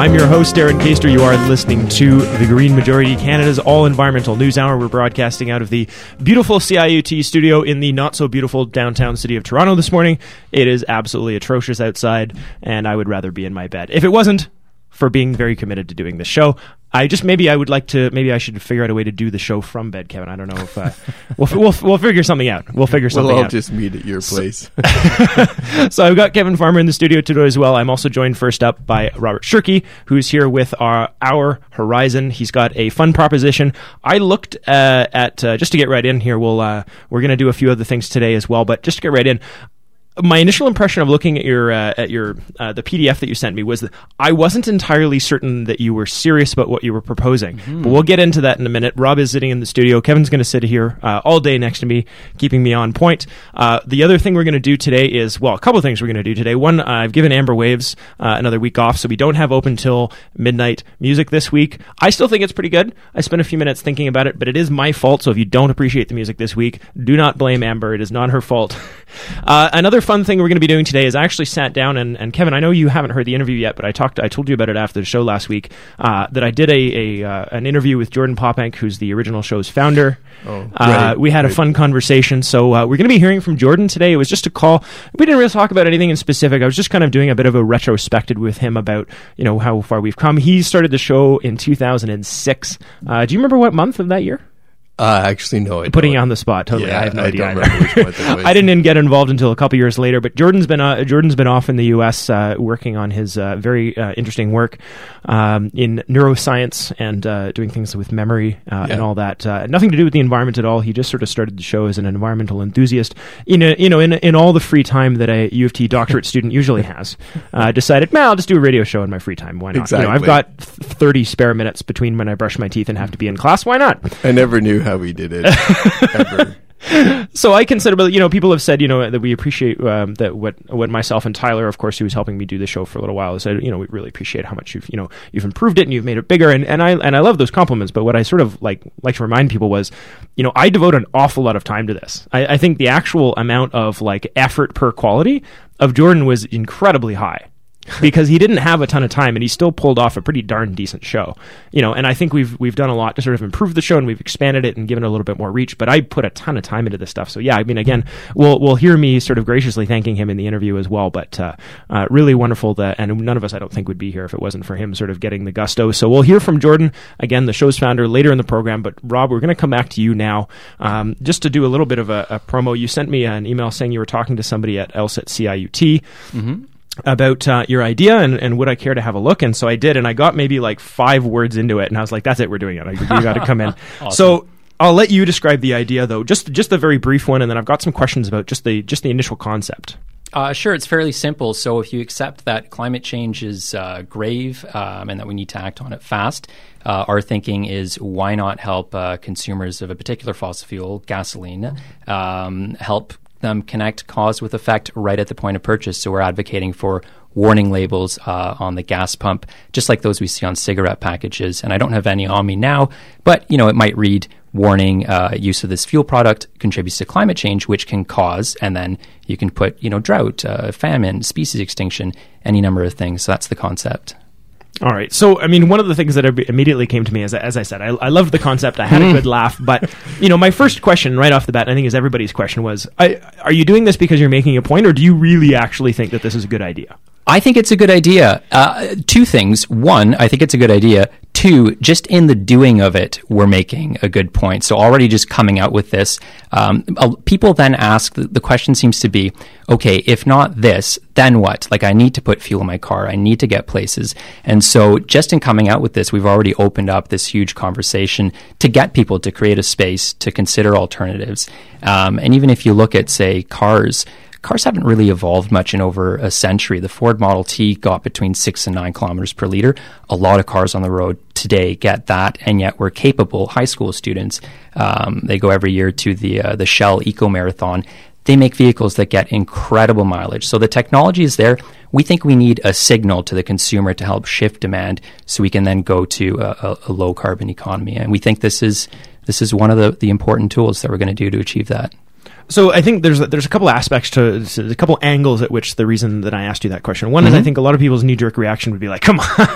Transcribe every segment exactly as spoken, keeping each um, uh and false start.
I'm your host, Darren Caster. You are listening to The Green Majority, Canada's all-environmental news hour. We're broadcasting out of the beautiful C I U T studio in the not-so-beautiful downtown city of Toronto this morning. It is absolutely atrocious outside, and I would rather be in my bed. If it wasn't for being very committed to doing this show, I just, maybe I would like to, maybe I should figure out a way to do the show from bed, Kevin. I don't know if, uh, we'll, we'll, we'll figure something out. We'll figure something we'll all out. just meet at your place. So, so I've got Kevin Farmer in the studio today as well. I'm also joined first up by Robert Shirkey, who's here with our, our Horizon. He's got a fun proposition. I looked uh, at, uh, just to get right in here, we'll, uh, we're going to do a few other things today as well, but just to get right in, my initial impression of looking at your uh, at your uh, the P D F that you sent me was that I wasn't entirely certain that you were serious about what you were proposing. Mm-hmm. But we'll get into that in a minute. Rob is sitting in the studio. Kevin's going to sit here uh, all day next to me, keeping me on point. Uh, the other thing we're going to do today is, well, a couple of things we're going to do today. One, uh, I've given Amber Waves uh, another week off, so we don't have open till midnight music this week. I still think it's pretty good. I spent a few minutes thinking about it, but it is my fault. So if you don't appreciate the music this week, do not blame Amber. It is not her fault. Uh, another fun thing we're going to be doing today is I actually sat down and, and Kevin, I know you haven't heard the interview yet, but I talked, I told you about it after the show last week, uh, that I did a, a uh, an interview with Jordan Popank, who's the original show's founder. Oh, uh, right, we had right. a fun conversation. So uh, we're going to be hearing from Jordan today. It was just a call. We didn't really talk about anything in specific. I was just kind of doing a bit of a retrospective with him about, you know, how far we've come. He started the show in two thousand six. Uh, do you remember what month of that year? Uh, actually, no. I Putting don't. you on the spot, totally. Yeah, I have no I idea. Don't remember which month it was. I didn't get involved until a couple years later. But Jordan's been uh, Jordan's been off in the U S uh, working on his uh, very uh, interesting work um, in neuroscience and uh, doing things with memory uh, yeah. and all that. Uh, nothing to do with the environment at all. He just sort of started the show as an environmental enthusiast. In a, you know, in in all the free time that a U of T doctorate student usually has, uh, decided, man, I'll just do a radio show in my free time. Why not? Exactly. You know, I've got thirty spare minutes between when I brush my teeth and have to be in class. Why not? I never knew how he did it. Ever. So I consider, you know, people have said, you know, that we appreciate um, that what what myself and Tyler, of course, who was helping me do the show for a little while, said, you know, we really appreciate how much you've, you know, you've improved it and you've made it bigger, and, and I and I love those compliments. But what I sort of like like to remind people was, you know, I devote an awful lot of time to this. I, I think the actual amount of like effort per quality of Jordan was incredibly high. Because he didn't have a ton of time, and he still pulled off a pretty darn decent show, you know. And I think we've we've done a lot to sort of improve the show, and we've expanded it and given it a little bit more reach. But I put a ton of time into this stuff, so yeah. I mean, again, we'll we'll hear me sort of graciously thanking him in the interview as well. But uh, uh, really wonderful that, and none of us, I don't think, would be here if it wasn't for him sort of getting the gusto. So we'll hear from Jordan again, the show's founder, later in the program. But Rob, we're going to come back to you now, um, just to do a little bit of a, a promo. You sent me an email saying you were talking to somebody at L S I T C I U T. Mm-hmm. about uh, your idea and, and would I care to have a look, and so I did, and I got maybe like five words into it and I was like, that's it, we're doing it, I, you got to come in. Awesome. So I'll let you describe the idea though, just just a very brief one, and then I've got some questions about just the just the initial concept. Uh, sure, it's fairly simple. So if you accept that climate change is uh, grave um, and that we need to act on it fast, uh, our thinking is why not help uh, consumers of a particular fossil fuel, gasoline, um, help them connect cause with effect right at the point of purchase. So we're advocating for warning labels uh, on the gas pump, just like those we see on cigarette packages. And I don't have any on me now, but you know, it might read warning uh, use of this fuel product contributes to climate change, which can cause, and then you can put, you know, drought, uh, famine, species extinction, any number of things. So that's the concept. All right. So, I mean, one of the things that immediately came to me, as, as I said, I, I loved the concept. I had a good laugh. But, you know, my first question right off the bat, I think is everybody's question was, I, are you doing this because you're making a point, or do you really actually think that this is a good idea? I think it's a good idea. Uh, two things. One, I think it's a good idea. Two, just in the doing of it, we're making a good point. So already just coming out with this, um, people then ask, the question seems to be, okay, if not this, then what? Like, I need to put fuel in my car. I need to get places. And so just in coming out with this, we've already opened up this huge conversation to get people to create a space to consider alternatives. Um, and even if you look at, say, cars, Cars haven't really evolved much in over a century. The Ford Model T got between six and nine kilometers per liter. A lot of cars on the road today get that, and yet we're capable. High school students, um, they go every year to the uh, the Shell Eco Marathon. They make vehicles that get incredible mileage. So the technology is there. We think we need a signal to the consumer to help shift demand, so we can then go to a, a, a low carbon economy. And we think this is this is one of the, the important tools that we're going to do to achieve that. So I think there's a, there's a couple aspects to, to a couple angles at which the reason that I asked you that question. One Mm-hmm. is I think a lot of people's knee jerk reaction would be like, "Come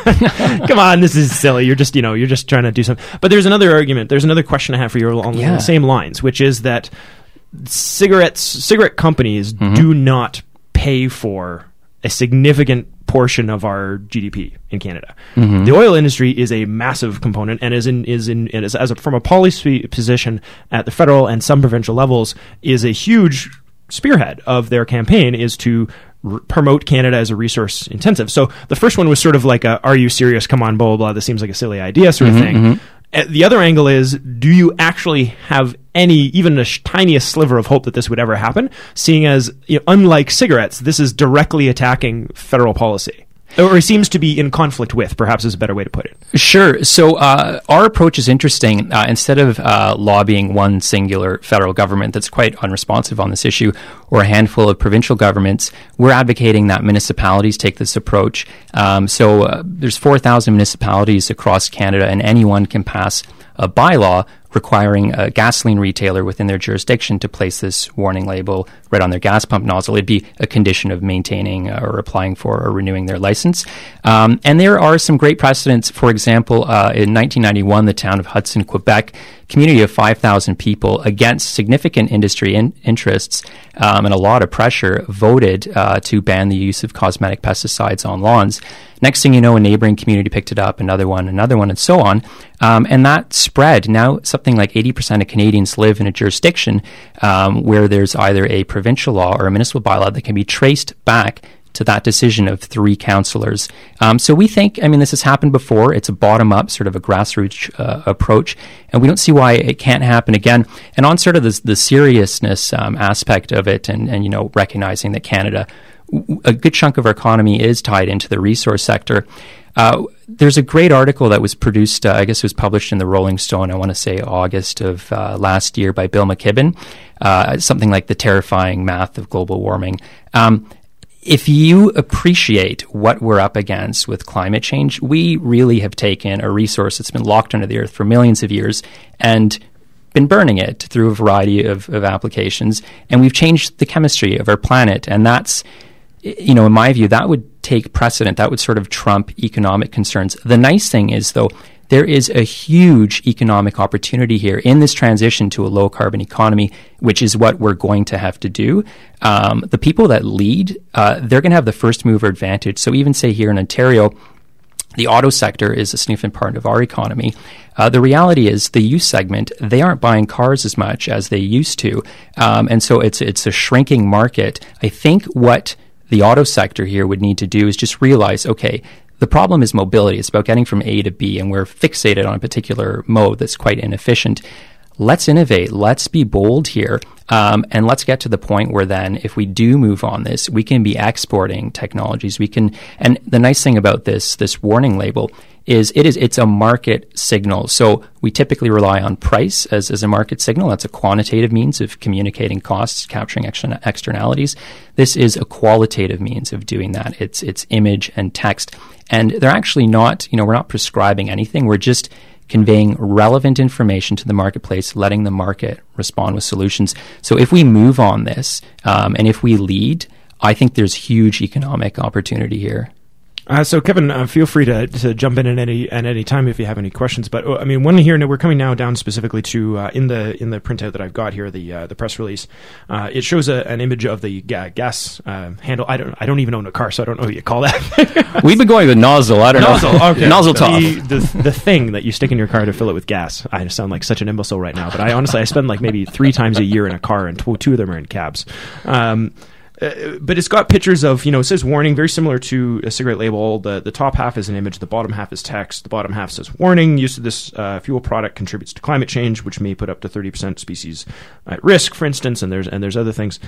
on, come on, this is silly. You're just you know you're just trying to do something." But there's another argument. There's another question I have for you along Yeah. the same lines, which is that cigarettes cigarette companies Mm-hmm. do not pay for a significant portion of our G D P in Canada. Mm-hmm. The oil industry is a massive component, and is in is in is as a, from a policy position at the federal and some provincial levels is a huge spearhead of their campaign is to r- promote Canada as a resource intensive. So the first one was sort of like a, "Are you serious? Come on, blah blah blah. This seems like a silly idea," sort of Mm-hmm, thing. Uh, The other angle is, do you actually have any, even the sh- tiniest sliver of hope that this would ever happen, seeing as, you know, unlike cigarettes, this is directly attacking federal policy? Or it seems to be in conflict with, perhaps is a better way to put it. Sure. So uh, our approach is interesting. Uh, instead of uh, lobbying one singular federal government that's quite unresponsive on this issue, or a handful of provincial governments, we're advocating that municipalities take this approach. Um, so uh, there's four thousand municipalities across Canada, and anyone can pass a bylaw requiring a gasoline retailer within their jurisdiction to place this warning label right on their gas pump nozzle. It'd be a condition of maintaining uh, or applying for or renewing their license. Um, and there are some great precedents. For example, uh, in nineteen ninety-one, the town of Hudson, Quebec, community of five thousand people, against significant industry in- interests um, and a lot of pressure, voted uh, to ban the use of cosmetic pesticides on lawns. Next thing you know, a neighboring community picked it up, another one, another one, and so on. Um, and that spread. Now, something like eighty percent of Canadians live in a jurisdiction um, where there's either a provincial law or a municipal bylaw that can be traced back to that decision of three councillors. Um, so we think, I mean, this has happened before. It's a bottom-up, sort of a grassroots uh, approach, and we don't see why it can't happen again. And on sort of the, the seriousness um, aspect of it, and, and, you know, recognizing that Canada, a good chunk of our economy is tied into the resource sector. Uh, there's a great article that was produced, uh, I guess it was published in the Rolling Stone, I want to say August of uh, last year, by Bill McKibben, uh, something like The Terrifying Math of Global Warming. Um, if you appreciate what we're up against with climate change, we really have taken a resource that's been locked under the earth for millions of years and been burning it through a variety of, of applications, and we've changed the chemistry of our planet, and that's, you know, in my view, that would take precedent. That would sort of trump economic concerns. The nice thing is, though, there is a huge economic opportunity here in this transition to a low-carbon economy, which is what we're going to have to do. Um, the people that lead, uh, they're going to have the first-mover advantage. So even, say, here in Ontario, the auto sector is a significant part of our economy. Uh, the reality is the youth segment, they aren't buying cars as much as they used to. Um, and so it's it's a shrinking market. I think what the auto sector here would need to do is just realize, okay, the problem is mobility. It's about getting from A to B, and we're fixated on a particular mode that's quite inefficient. Let's innovate. Let's be bold here. Um, and let's get to the point where then, if we do move on this, we can be exporting technologies. We can, and the nice thing about this, this warning label is it is, it's a market signal. So we typically rely on price as, as a market signal. That's a quantitative means of communicating costs, capturing extern- externalities. This is a qualitative means of doing that. It's, it's image and text. And they're actually not, you know, we're not prescribing anything. We're just conveying relevant information to the marketplace, letting the market respond with solutions. So if we move on this, um, and if we lead, I think there's huge economic opportunity here. Uh, so, Kevin, uh, feel free to, to jump in at any at any time if you have any questions. But uh, I mean, one here, we're coming now down specifically to uh, in the in the printout that I've got here, the uh, the press release. Uh, it shows a, an image of the ga- gas uh, handle. I don't I don't even own a car, so I don't know what you call that. We've been going with nozzle. I don't nozzle, know. Okay. Nozzle top. The, the the thing that you stick in your car to fill it with gas. I sound like such an imbecile right now, but I honestly I spend like maybe three times a year in a car, and two, two of them are in cabs. Um, Uh, but it's got pictures of, you know, it says warning, very similar to a cigarette label. The the top half is an image, the bottom half is text. The bottom half says warning, use of this uh, fuel product contributes to climate change, which may put up to thirty percent species at risk, for instance, and there's and there's other things.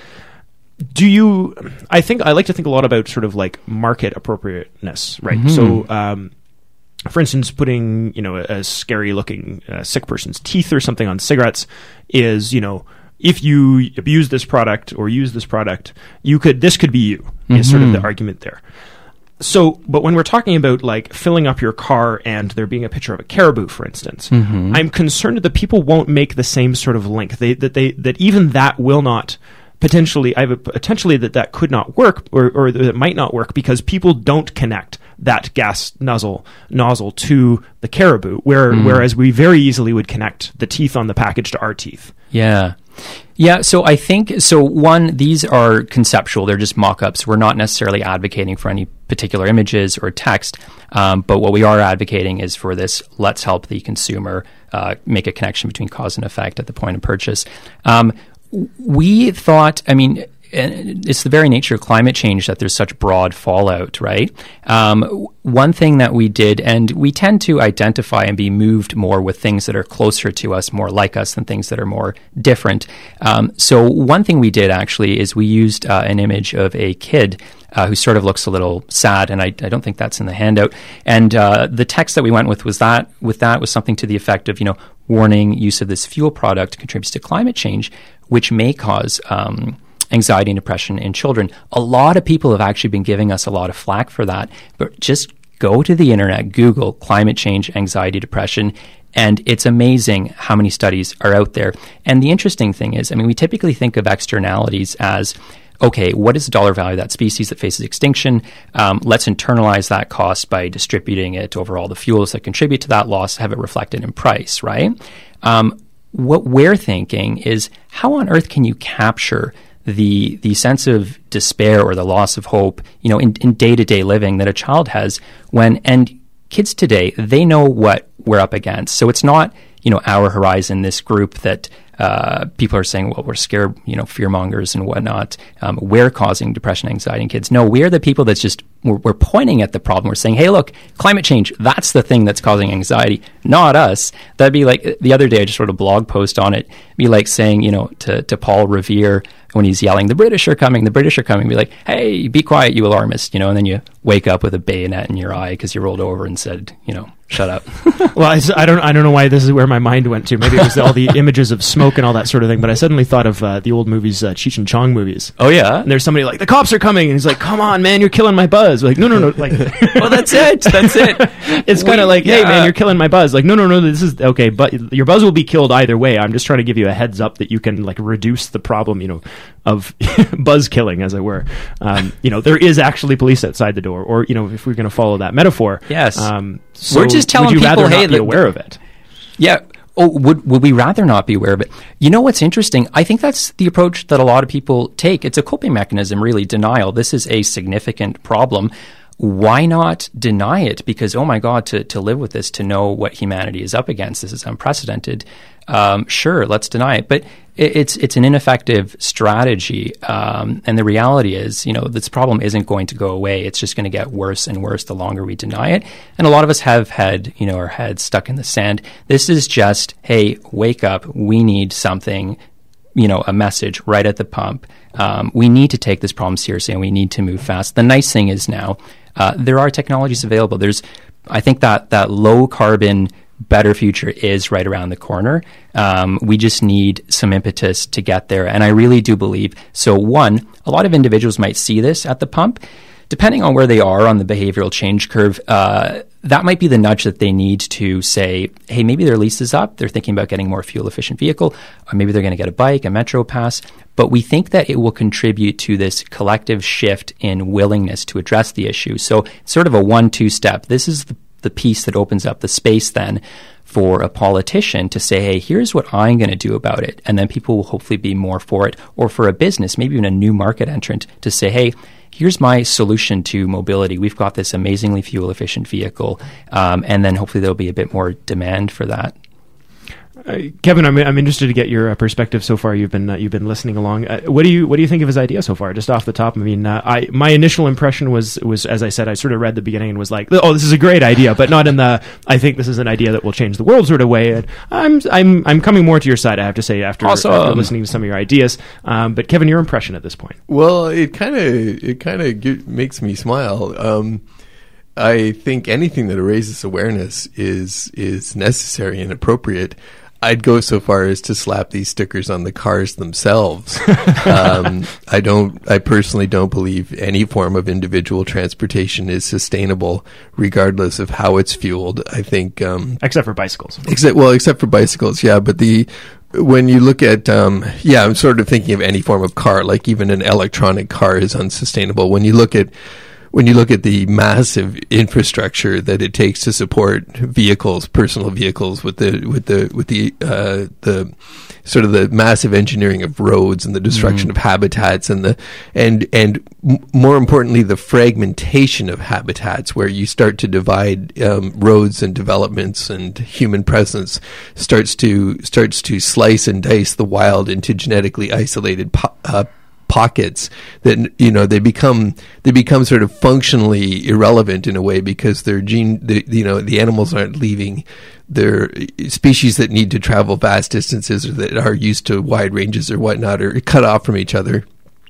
Do you, I think, I like to think a lot about sort of like market appropriateness, right? Mm-hmm. So, um, for instance, putting, you know, a, a scary looking uh, sick person's teeth or something on cigarettes is, you know, if you abuse this product or use this product, you could, this could be you, mm-hmm. is sort of the argument there. So, but when we're talking about like filling up your car and there being a picture of a caribou, for instance, Mm-hmm. I'm concerned that people won't make the same sort of link. They that they that even that will not potentially. I have a, potentially that that could not work, or or that it might not work because people don't connect that gas nozzle nozzle to the caribou, where Mm. whereas we very easily would connect the teeth on the package to our teeth. Yeah. Yeah, so I think, so one, these are conceptual. They're just mock-ups. We're not necessarily advocating for any particular images or text, um, but what we are advocating is for this, let's help the consumer uh, make a connection between cause and effect at the point of purchase. Um, we thought, I mean, and it's the very nature of climate change that there's such broad fallout, right? Um, one thing that we did, and we tend to identify and be moved more with things that are closer to us, more like us, than things that are more different. Um, so one thing we did actually is we used uh, an image of a kid uh, who sort of looks a little sad, and I, I don't think that's in the handout. And uh, the text that we went with was that with that was something to the effect of, you know, warning: use of this fuel product contributes to climate change, which may cause um, anxiety and depression in children. A lot of people have actually been giving us a lot of flack for that, but just go to the internet, Google climate change, anxiety, depression, and it's amazing how many studies are out there. And the interesting thing is, I mean, we typically think of externalities as, okay, what is the dollar value of that species that faces extinction? Um, let's internalize that cost by distributing it over all the fuels that contribute to that loss, have it reflected in price, right? Um, what we're thinking is, how on earth can you capture the the sense of despair or the loss of hope, you know, in, in day-to-day living that a child has when, and kids today, they know what we're up against. So it's not, you know, our Horizon, this group that uh, people are saying, well, we're scared, you know, fear mongers and whatnot. Um, we're causing depression, anxiety in kids. No, we're the people that's just, we're, we're pointing at the problem. We're saying, hey, look, climate change, that's the thing that's causing anxiety, not us. That'd be like, the other day I just wrote a blog post on it, be like saying, you know, to, to Paul Revere, when he's yelling, the British are coming, the British are coming, be like, hey, be quiet, you alarmist, you know, and then you wake up with a bayonet in your eye because you rolled over and said, you know, shut up. Well, I, I don't I don't know why this is where my mind went to. Maybe it was all the images of smoke and all that sort of thing, but I suddenly thought of uh, the old movies, uh, Cheech and Chong movies. Oh, yeah? And there's somebody like, the cops are coming, and he's like, come on, man, you're killing my buzz. Like, no, no, no. Like, well, that's it. That's it. It's kind of like, hey, yeah. man, you're killing my buzz. Like, no, no, no, this is, okay, but your buzz will be killed either way. I'm just trying to give you a heads up that you can, like, reduce the problem, you know, of buzz killing, as it were. Um, you know, there is actually police outside the door, or, you know, if we're going to follow that metaphor. Yes. Um, so We're just telling would you people, rather hey, not be the- aware of it? Yeah. Oh, would would we rather not be aware of it? You know what's interesting? I think that's the approach that a lot of people take. It's a coping mechanism, really, denial. This is a significant problem. Why not deny it? Because, oh my God, to, to live with this, to know what humanity is up against, this is unprecedented. Um, sure, let's deny it. But it, it's it's an ineffective strategy. Um, and the reality is, you know, this problem isn't going to go away. It's just going to get worse and worse the longer we deny it. And a lot of us have had, you know, our heads stuck in the sand. This is just, hey, wake up. We need something, you know, a message right at the pump. Um, we need to take this problem seriously, and we need to move fast. The nice thing is now uh, there are technologies available. There's, I think that that low carbon, better future is right around the corner. Um, we just need some impetus to get there, and I really do believe. So, one, a lot of individuals might see this at the pump. Depending on where they are on the behavioral change curve, uh, that might be the nudge that they need to say, hey, maybe their lease is up. They're thinking about getting a more fuel-efficient vehicle, or maybe they're going to get a bike, a Metro Pass. But we think that it will contribute to this collective shift in willingness to address the issue. So it's sort of a one-two step. This is the, the piece that opens up the space then for a politician to say, hey, here's what I'm going to do about it. And then people will hopefully be more for it. Or for a business, maybe even a new market entrant, to say, hey, here's my solution to mobility. We've got this amazingly fuel-efficient vehicle, um, and then hopefully there'll be a bit more demand for that. Uh, Kevin, I'm I'm interested to get your uh, perspective so far. You've been uh, you've been listening along. Uh, what do you what do you think of his idea so far? Just off the top, I mean, uh, I my initial impression was was as I said, I sort of read the beginning and was like, oh, this is a great idea, but not in the I think this is an idea that will change the world sort of way. And I'm I'm I'm coming more to your side, I have to say, after, Awesome. after listening to some of your ideas. Um, but Kevin, your impression at this point? Well, it kind of it kind of makes me smile. Um, I think anything that raises awareness is is necessary and appropriate. I'd go so far as to slap these stickers on the cars themselves. um, I don't. I personally don't believe any form of individual transportation is sustainable, regardless of how it's fueled. I think, um, except for bicycles. Except well, except for bicycles, yeah. But the when you look at, um, yeah, I'm sort of thinking of any form of car, like even an electronic car is unsustainable. When you look at When you look at the massive infrastructure that it takes to support vehicles, personal vehicles, with the with the with the uh, the sort of the massive engineering of roads and the destruction mm-hmm. of habitats and the and and m- more importantly the fragmentation of habitats, where you start to divide um, roads and developments, and human presence starts to starts to slice and dice the wild into genetically isolated po- uh, pockets that, you know, they become they become sort of functionally irrelevant in a way, because their gene the, you know the animals aren't leaving. Their species that need to travel vast distances, or that are used to wide ranges or whatnot, are cut off from each other,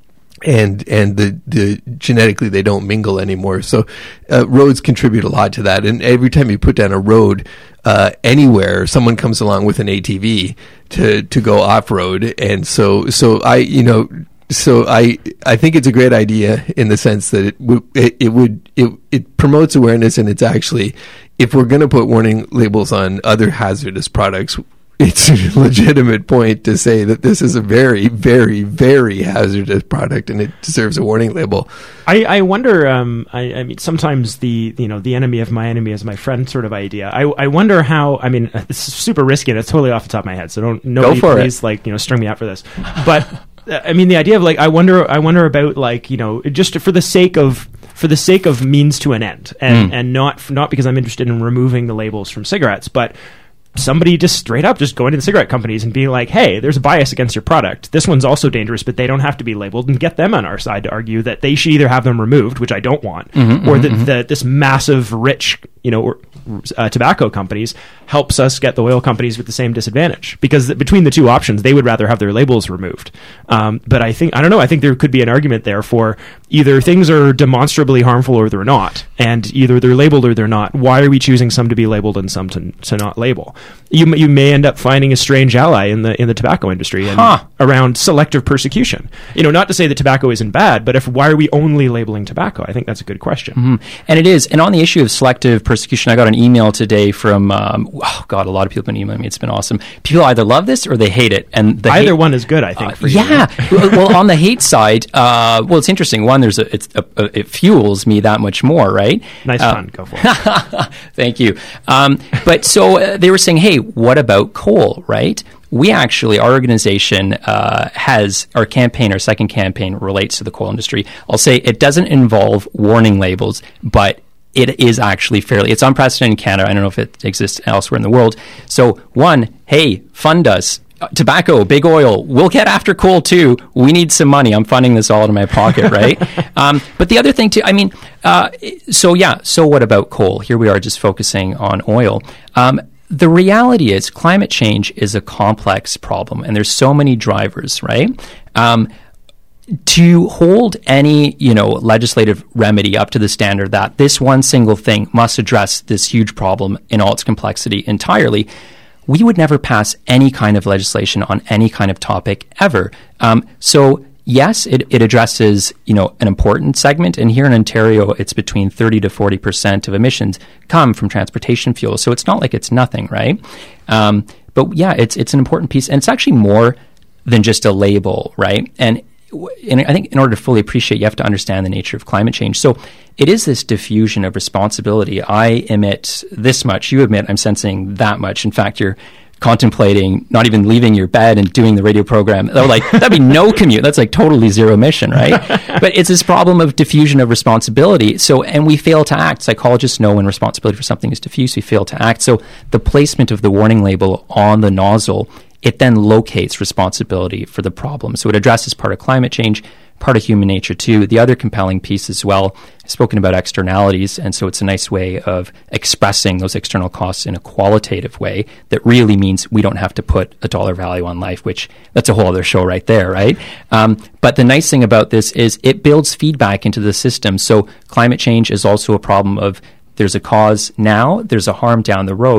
and and the, the genetically they don't mingle anymore. So uh, roads contribute a lot to that, and every time you put down a road uh, anywhere, someone comes along with an A T V to to go off road, and so so I you know. So I I think it's a great idea in the sense that it w- it, it would it it promotes awareness, and it's actually, if we're going to put warning labels on other hazardous products, it's a legitimate point to say that this is a very very very hazardous product and it deserves a warning label. I, I wonder. Um, I, I mean, sometimes the you know the enemy of my enemy is my friend sort of idea. I I wonder how. I mean, this is super risky, and it's totally off the top of my head. So don't nobody please it. like you know string me out for this, but. I mean, the idea of like, I wonder, I wonder about like, you know, just for the sake of, for the sake of means to an end, and, mm. and not, not because I'm interested in removing the labels from cigarettes, but somebody just straight up just going to the cigarette companies and being like, hey, there's a bias against your product. This one's also dangerous, but they don't have to be labeled, and get them on our side to argue that they should either have them removed, which I don't want, mm-hmm, or mm-hmm, that mm-hmm. the, this massive, rich, you know, or, uh, tobacco companies helps us get the oil companies with the same disadvantage, because th- between the two options, they would rather have their labels removed. Um, but I think, I don't know, I think there could be an argument there for either things are demonstrably harmful or they're not, and either they're labeled or they're not. Why are we choosing some to be labeled and some to, to not label? You you may end up finding a strange ally in the in the tobacco industry and huh. around selective persecution. You know, not to say that tobacco isn't bad, but if why are we only labeling tobacco? I think that's a good question. Mm-hmm. And it is. And on the issue of selective persecution, I got an email today from um, oh god, a lot of people have been emailing me. It's been awesome. People either love this or they hate it, and the either hate, one is good. I think. Uh, for yeah. you. Well, on the hate side, uh, well, it's interesting. One, there's a, it's a, a, it fuels me that much more, right? Nice uh, fun. Go for it. Thank you. Um, but so uh, they were saying, hey, what about coal, right? We actually, our organization uh, has, our campaign, our second campaign relates to the coal industry. I'll say it doesn't involve warning labels, but it is actually fairly, it's unprecedented in Canada. I don't know if it exists elsewhere in the world. So one, hey, fund us. Uh, tobacco, big oil, we'll get after coal too. We need some money. I'm funding this all out of my pocket, right? um, but the other thing too, I mean, uh, so yeah, so what about coal? Here we are just focusing on oil. Um, The reality is climate change is a complex problem, and there's so many drivers, right? Um, to hold any, you know, legislative remedy up to the standard that this one single thing must address this huge problem in all its complexity entirely, we would never pass any kind of legislation on any kind of topic ever. Um, so yes, it, it addresses, you know, an important segment. And here in Ontario, it's between thirty to forty percent of emissions come from transportation fuel. So it's not like it's nothing, right? Um, but yeah, it's it's an important piece. And it's actually more than just a label, right? And, and I think in order to fully appreciate, you have to understand the nature of climate change. So it is this diffusion of responsibility. I emit this much. You emit, I'm sensing that much. In fact, you're contemplating not even leaving your bed and doing the radio program. They're like, that'd be no commute. That's like totally zero emission, right? But it's this problem of diffusion of responsibility. So, and we fail to act. Psychologists know when responsibility for something is diffuse, we fail to act. So the placement of the warning label on the nozzle, it then locates responsibility for the problem. So it addresses part of climate change, part of human nature too. The other compelling piece as well, I've spoken about externalities, and so it's a nice way of expressing those external costs in a qualitative way that really means we don't have to put a dollar value on life, which that's a whole other show right there, right? Um, but the nice thing about this is it builds feedback into the system. So climate change is also a problem of there's a cause now, there's a harm down the road.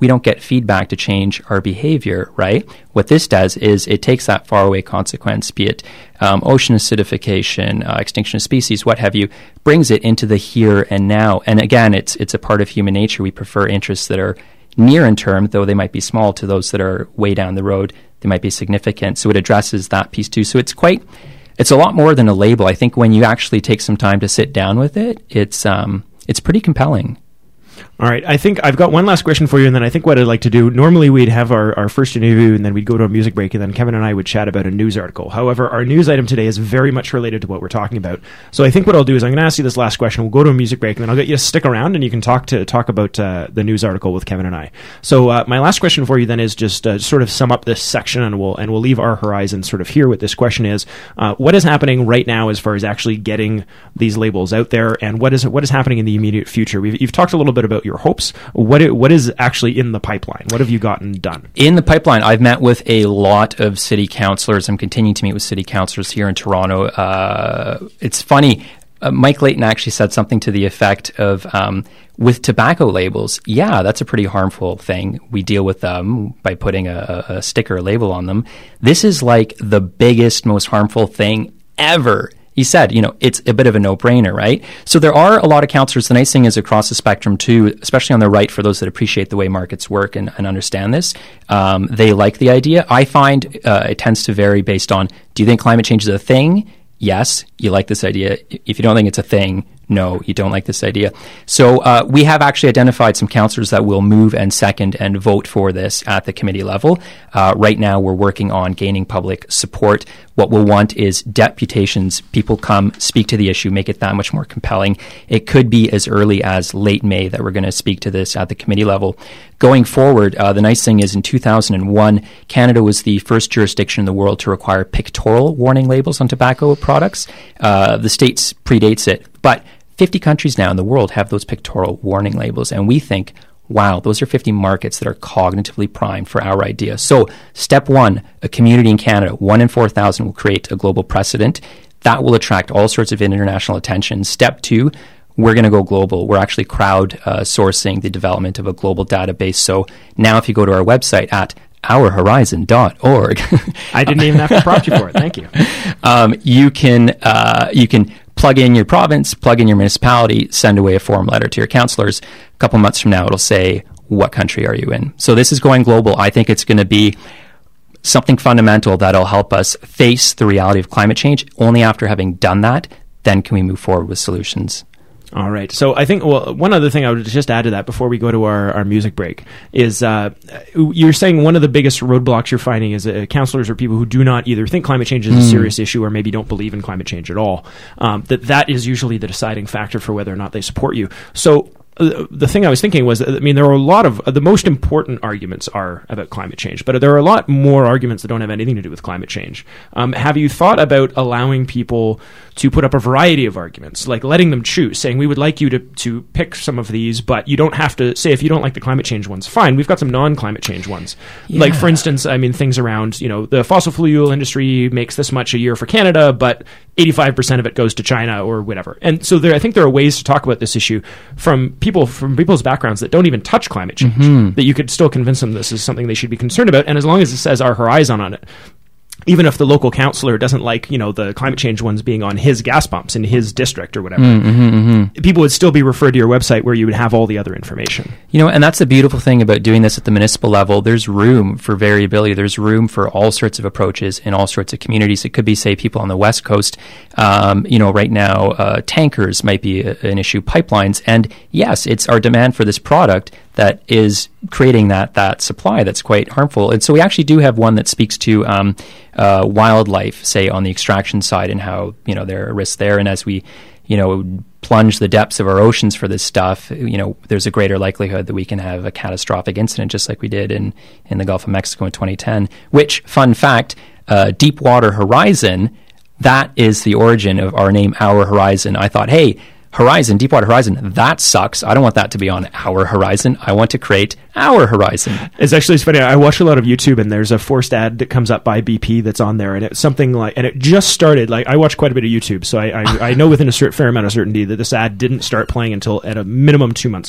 we don't get feedback to change our behavior, right? What this does is it takes that faraway consequence, be it um, ocean acidification, uh, extinction of species, what have you, brings it into the here and now. And again, it's it's a part of human nature. We prefer interests that are near in term, though they might be small, to those that are way down the road. They might be significant. So it addresses that piece too. So it's quite, it's a lot more than a label. I think when you actually take some time to sit down with it, it's um, it's pretty compelling. All right. I think I've got one last question for you, and then I think what I'd like to do, normally we'd have our, our first interview, and then we'd go to a music break, and then Kevin and I would chat about a news article. However, our news item today is very much related to what we're talking about. So I think what I'll do is I'm going to ask you this last question. We'll go to a music break, and then I'll get you to stick around, and you can talk to talk about uh, the news article with Kevin and I. So uh, my last question for you then is just uh, sort of sum up this section, and we'll and we'll leave our horizon sort of here. What this question is, uh, what is happening right now as far as actually getting these labels out there, and what is what is happening in the immediate future? We've, you've talked a little bit about your hopes. What it, what is actually in the pipeline? What have you gotten done? In the pipeline, I've met with a lot of city councillors. I'm continuing to meet with city councillors here in Toronto. Uh, it's funny. Uh, Mike Layton actually said something to the effect of, um, with tobacco labels, yeah, that's a pretty harmful thing. We deal with them by putting a, a sticker, a label on them. This is like the biggest, most harmful thing ever. He said, you know, it's a bit of a no-brainer, right? So there are a lot of councillors. The nice thing is across the spectrum, too, especially on the right, for those that appreciate the way markets work and, and understand this, um, they like the idea. I find uh, it tends to vary based on, do you think climate change is a thing? Yes, you like this idea. If you don't think it's a thing, no, you don't like this idea. So uh, we have actually identified some councillors that will move and second and vote for this at the committee level. Uh, right now, we're working on gaining public support. What we'll want is deputations. People come, speak to the issue, make it that much more compelling. It could be as early as late May that we're going to speak to this at the committee level. Going forward, uh, the nice thing is in two thousand one, Canada was the first jurisdiction in the world to require pictorial warning labels on tobacco products. Uh, the States predates it, but fifty countries now in the world have those pictorial warning labels, and we think, wow, those are fifty markets that are cognitively primed for our idea. So step one, a community in Canada, one in four thousand will create a global precedent. That will attract all sorts of international attention. Step two, we're going to go global. We're actually crowd uh, sourcing the development of a global database. So now if you go to our website at our horizon dot org, I didn't even have to prompt you for it. Thank you. Um, you can uh, you can plug in your province, plug in your municipality, send away a form letter to your councillors. A couple months from now, it'll say, what country are you in? So this is going global. I think it's going to be something fundamental that'll help us face the reality of climate change. Only after having done that, then can we move forward with solutions. All right. So I think, well, one other thing I would just add to that before we go to our, our music break is uh, you're saying one of the biggest roadblocks you're finding is uh, councillors or people who do not either think climate change is a serious issue or maybe don't believe in climate change at all. Um, that that is usually the deciding factor for whether or not they support you. So uh, the thing I was thinking was, I mean, there are a lot of, uh, the most important arguments are about climate change, but there are a lot more arguments that don't have anything to do with climate change. Um, have you thought about allowing people to put up a variety of arguments, like letting them choose, saying we would like you to, to pick some of these, but you don't have to say if you don't like the climate change ones, fine, we've got some non-climate change ones. Yeah. Like, for instance, I mean, things around, you know, the fossil fuel industry makes this much a year for Canada, but eighty-five percent of it goes to China or whatever. And so there, I think there are ways to talk about this issue from people, from people's backgrounds that don't even touch climate change, mm-hmm. that you could still convince them this is something they should be concerned about. And as long as it says our horizon on it, even if the local councillor doesn't like, you know, the climate change ones being on his gas pumps in his district or whatever, mm-hmm, mm-hmm. people would still be referred to your website where you would have all the other information. You know, and that's the beautiful thing about doing this at the municipal level. There's room for variability. There's room for all sorts of approaches in all sorts of communities. It could be, say, people on the West Coast. Um, you know, right now, uh, tankers might be a, an issue, pipelines. And yes, it's our demand for this product that is creating that that supply that's quite harmful. And so we actually do have one that speaks to um, uh, wildlife, say, on the extraction side, and how, you know, there are risks there. And as we, you know, plunge the depths of our oceans for this stuff, you know, there's a greater likelihood that we can have a catastrophic incident, just like we did in, in the Gulf of Mexico in twenty ten, which, fun fact, uh, Deepwater Horizon, that is the origin of our name, Our Horizon. I thought, hey, Horizon, Deepwater Horizon, that sucks. I don't want that to be on our horizon. I want to create our horizon. It's actually, it's funny. I watch a lot of YouTube, and there's a forced ad that comes up by B P that's on there, and it's something like, and it just started, like, I watch quite a bit of YouTube, so I, I, I know within a certain, fair amount of certainty that this ad didn't start playing until at a minimum two months ago.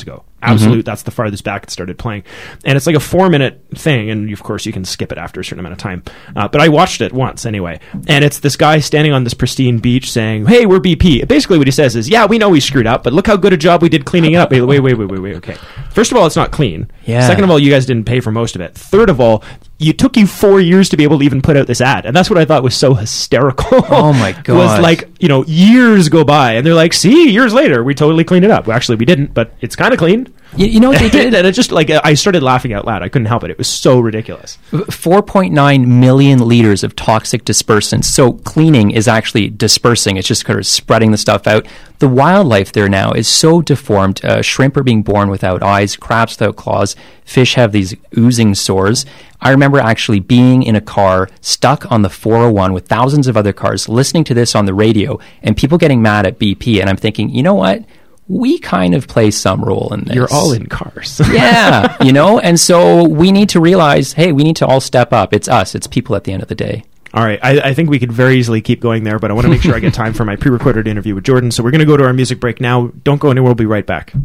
Absolute. Mm-hmm. That's the farthest back it started playing. And it's like a four minute thing. And of course you can skip it after a certain amount of time. Uh, but I watched it once anyway. And it's this guy standing on this pristine beach saying, hey, we're B P. Basically what he says is, yeah, we know we screwed up, but look how good a job we did cleaning it up. Wait, wait, wait, wait, wait, wait. Okay. First of all, it's not clean. Yeah. Second of all, you guys didn't pay for most of it. Third of all, you took you four years to be able to even put out this ad. And that's what I thought was so hysterical. Oh my God. Was like, you know, years go by and they're like, see, years later, we totally cleaned it up. Well, actually, we didn't, but it's kind of clean. You, you know what they did? And it just like, I started laughing out loud. I couldn't help it. It was so ridiculous. four point nine million liters of toxic dispersants. So cleaning is actually dispersing. It's just kind of spreading the stuff out. The wildlife there now is so deformed. Uh, shrimp are being born without eyes, crabs without claws, fish have these oozing sores. I remember actually being in a car stuck on the four oh one with thousands of other cars, listening to this on the radio, and people getting mad at B P. And I'm thinking, you know what? We kind of play some role in this. You're all in cars. Yeah, you know? And so we need to realize, hey, we need to all step up. It's us. It's people at the end of the day. All right. I, I think we could very easily keep going there, but I want to make sure I get time for my pre-recorded interview with Jordan. So we're going to go to our music break now. Don't go anywhere. We'll be right back.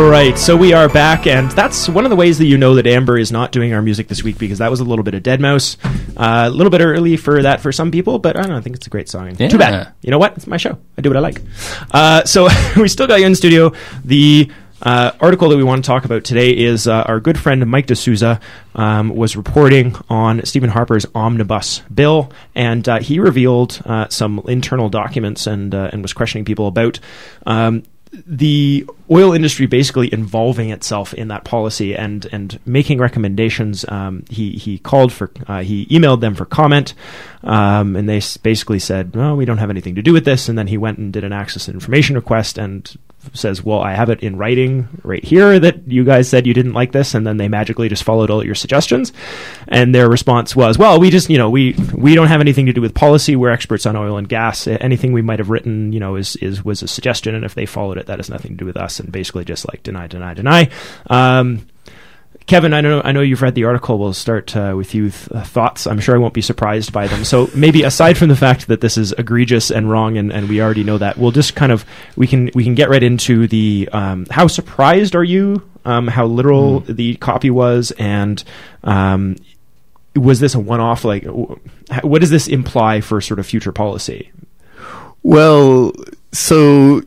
right, so we are back, and that's one of the ways that you know that Amber is not doing our music this week, because that was a little bit of Deadmau5. Uh, a little bit early for that for some people, but I don't know, I think it's a great song. Yeah. Too bad. You know what? It's my show. I do what I like. Uh, so we still got you in studio. The uh, article that we want to talk about today is uh, our good friend Mike D'Souza um, was reporting on Stephen Harper's omnibus bill, and uh, he revealed uh, some internal documents and uh, and was questioning people about um, the oil industry basically involving itself in that policy and and making recommendations. Um, he he called for uh, he emailed them for comment, um, and they s- basically said, "No, we don't have anything to do with this." And then he went and did an access and information request and says, "Well, I have it in writing right here that you guys said you didn't like this," and then they magically just followed all your suggestions. And their response was, "Well, we just, you know, we we don't have anything to do with policy. We're experts on oil and gas. Anything we might have written, you know, is is was a suggestion, and if they followed it, that has nothing to do with us." And basically just like deny, deny, deny. Um, Kevin, I know I know you've read the article. We'll start uh, with you. Th- uh, thoughts? I'm sure I won't be surprised by them. So maybe aside from the fact that this is egregious and wrong, and, and we already know that, we'll just kind of we can we can get right into the um, how surprised are you? Um, how literal mm. the copy was, and um, was this a one-off? Like, w- what does this imply for sort of future policy? Well, so.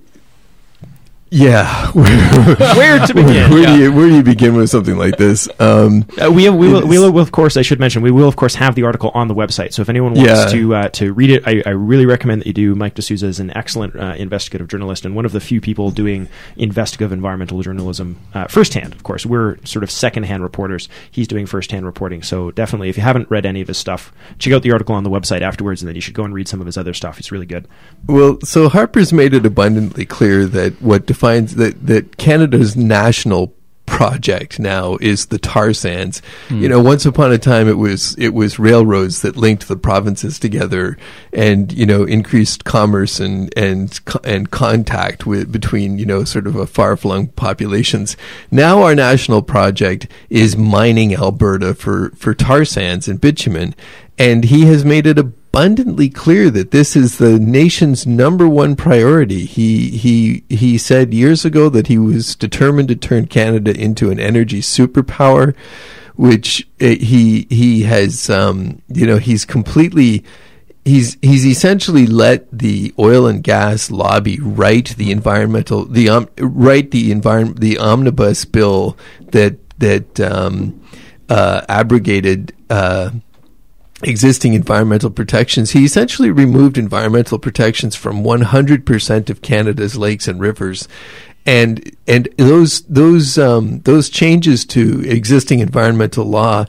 Yeah, where to begin? Where, yeah. do you where do you begin with something like this? Um, uh, we have, we will, we will of course I should mention we will of course have the article on the website. So if anyone wants yeah. to uh, to read it, I, I really recommend that you do. Mike D'Souza is an excellent uh, investigative journalist and one of the few people doing investigative environmental journalism uh, firsthand. Of course, we're sort of secondhand reporters. He's doing firsthand reporting. So definitely, if you haven't read any of his stuff, check out the article on the website afterwards, and then you should go and read some of his other stuff. He's really good. Well, so Harper's made it abundantly clear that what defines that, that Canada's national project now is the tar sands. Mm. You know, once upon a time it was it was railroads that linked the provinces together and, you know, increased commerce and and and contact with between, you know, sort of a far-flung populations. Now our national project is mining Alberta for for tar sands and bitumen, and he has made it a abundantly clear that this is the nation's number one priority. He he he said years ago that he was determined to turn Canada into an energy superpower, which uh, he he has um, you know he's completely he's he's essentially let the oil and gas lobby write the environmental the um, write the environment the omnibus bill that that um, uh, abrogated. Uh, existing environmental protections. He essentially removed environmental protections from one hundred percent of Canada's lakes and rivers. And and those those um, those changes to existing environmental law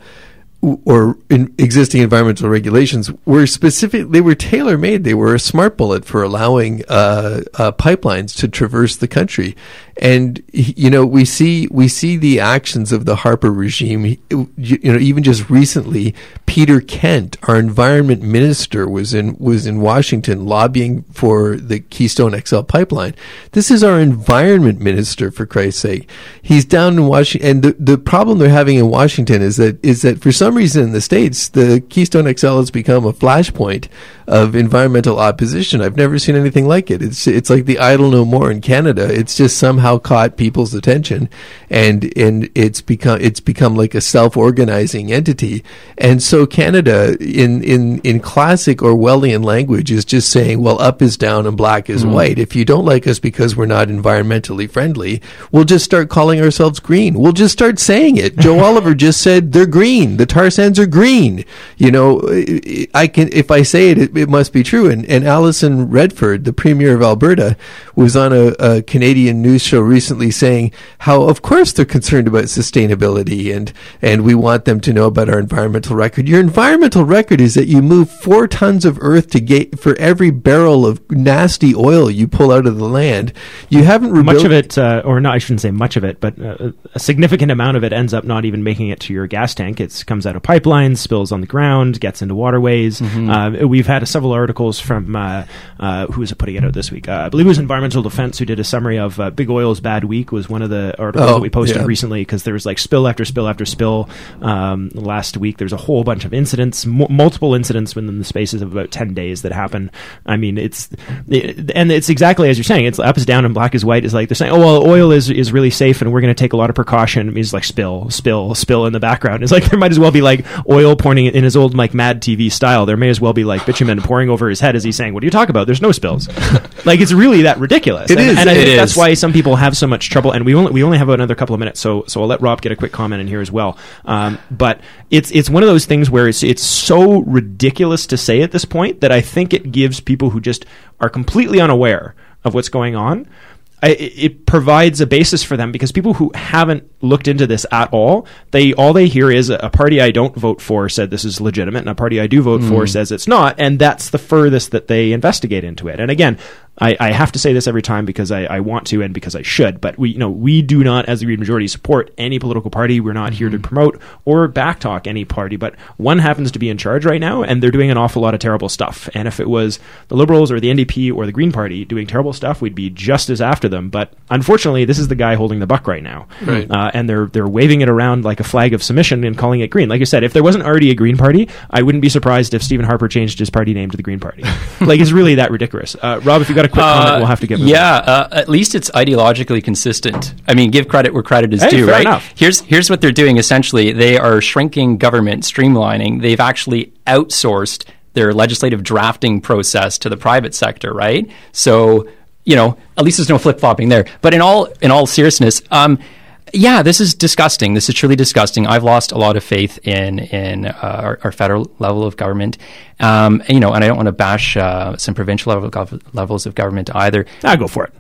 or in existing environmental regulations were specific. They were tailor made. They were a smart bullet for allowing uh, uh, pipelines to traverse the country. And you know, we see we see the actions of the Harper regime. You know, even just recently, Peter Kent, our environment minister, was in was in Washington lobbying for the Keystone X L pipeline. This is our environment minister, for Christ's sake. He's down in Washington, and the the problem they're having in Washington is that is that for some reason in the States, the Keystone X L has become a flashpoint of environmental opposition. I've never seen anything like it. It's it's like the Idle No More in Canada. It's just somehow caught people's attention, and and it's become it's become like a self-organizing entity. And so Canada, in in in classic Orwellian language, is just saying, well, up is down and black is mm. white. If you don't like us because we're not environmentally friendly, we'll just start calling ourselves green. We'll just start saying it. Joe Oliver just said they're green. The tar sands are green. You know, I can if I say it, it, it must be true. And and Alison Redford, the Premier of Alberta, was on a, a Canadian news show recently saying how, of course, they're concerned about sustainability and and we want them to know about our environmental record. Your environmental record is that you move four tons of earth to get for every barrel of nasty oil you pull out of the land. You haven't rebuilt much of it, uh, or no, I shouldn't say much of it, but uh, a significant amount of it ends up not even making it to your gas tank. It comes out of pipelines, spills on the ground, gets into waterways. Mm-hmm. Uh, we've had had several articles from uh, uh, who was it putting it out this week? Uh, I believe it was Environmental Defense, who did a summary of uh, Big Oil's bad week. Was one of the articles oh, that we posted yeah. recently, because there was like spill after spill after spill um, last week. There's a whole bunch of incidents, m- multiple incidents within the spaces of about ten days that happen. I mean, it's it, and it's exactly as you're saying. It's up is down and black is white. Is like they're saying, oh well, oil is is really safe and we're going to take a lot of precaution. It means like spill, spill, spill in the background. It's like there might as well be like oil pouring in his old like Mad T V style. There may as well be like bitumen pouring over his head as he's saying, "What do you talk about? There's no spills." Like it's really that ridiculous. It and, is. and I it think is. that's why some people have so much trouble. And we only we only have another couple of minutes, so so I'll let Rob get a quick comment in here as well. Um, but it's it's one of those things where it's it's so ridiculous to say at this point that I think it gives people who just are completely unaware of what's going on, I, it provides a basis for them, because people who haven't looked into this at all, they all they hear is a party I don't vote for said this is legitimate, and a party I do vote mm. for says it's not, and that's the furthest that they investigate into it. And again, I, I have to say this every time because I, I want to and because I should, but we you know we do not, as the Green Majority, support any political party. We're not mm-hmm. here to promote or backtalk any party, but one happens to be in charge right now, and they're doing an awful lot of terrible stuff. And if it was the Liberals or the N D P or the Green Party doing terrible stuff, we'd be just as after them. But unfortunately, this is the guy holding the buck right now, right. uh, and they're they're waving it around like a flag of submission and calling it green. Like I said, if there wasn't already a Green Party, I wouldn't be surprised if Stephen Harper changed his party name to the Green Party. Like it's really that ridiculous. Uh, Rob, if you got a quick uh, comment, we'll have to get moving. Yeah, uh, at least it's ideologically consistent. I mean, give credit where credit is hey, due, fair right? Enough. Here's here's what they're doing essentially. They are shrinking government, streamlining. They've actually outsourced their legislative drafting process to the private sector, right? So, you know, at least there's no flip-flopping there. But in all in all seriousness, um, yeah, this is disgusting. This is truly disgusting. I've lost a lot of faith in in uh, our, our federal level of government. Um, you know, and I don't want to bash uh, some provincial level gov- levels of government either. I'll go for it.